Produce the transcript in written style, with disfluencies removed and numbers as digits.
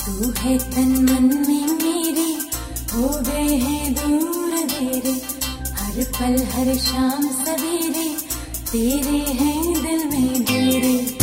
तू है तन मन में मेरे, हो गए हैं दूर तेरे, हर पल हर शाम सवेरे तेरे हैं दिल में डेरे।